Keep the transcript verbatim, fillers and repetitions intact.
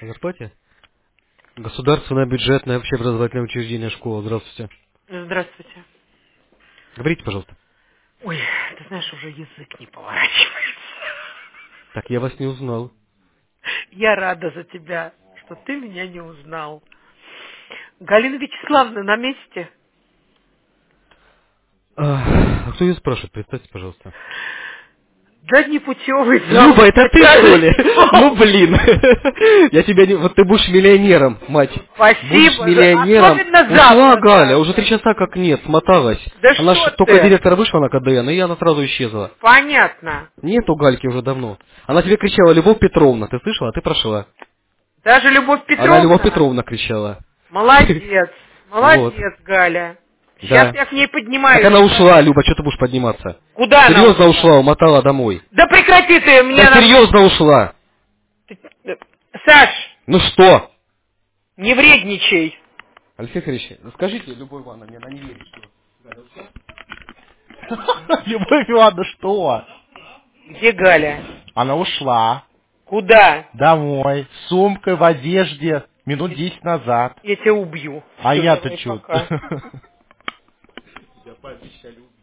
О зарплате? Государственное бюджетное общеобразовательное учреждение школа. Здравствуйте. Здравствуйте. Говорите, пожалуйста. Ой, ты знаешь, уже язык не поворачивается. Так, я вас не узнал. Я рада за тебя, что ты меня не узнал. Галина Вячеславовна на месте? А, а кто ее спрашивает? Представьте, пожалуйста. Да непутевый зал. Люба, это ты, что ли? Ну, блин. Я тебя не... Вот ты будешь миллионером, мать. Будешь Спасибо. за- миллионером. Особенно Ушла завтра. Галя, уже три Галя. часа как нет, смоталась. Да Она что ж только ты? директора вышла на КДН, и она сразу исчезла. Понятно. Нету Гальки уже давно. Она тебе кричала: Любовь Петровна, ты слышала? А ты прошла. Даже Любовь Она Любовь Петровна? Петровна кричала. Молодец. Вот. Молодец, Галя. Сейчас Да. я к ней Так поднимаюсь. она ушла, Люба, что ты будешь подниматься? Куда она Серьезно ушла? ушла, умотала домой. Да прекрати ты мне... Да на- серьезно ушла. Саш, Ну что? не вредничай. Алексей Федорович, скажите Любовь Ивановне, она не верит, что... Любовь Ивановна, что? Где Галя? Она ушла Куда? домой с сумкой в одежде минут десять назад. Я тебя убью. А Всё, я-то давай, чё? пока. Я пообещали убить.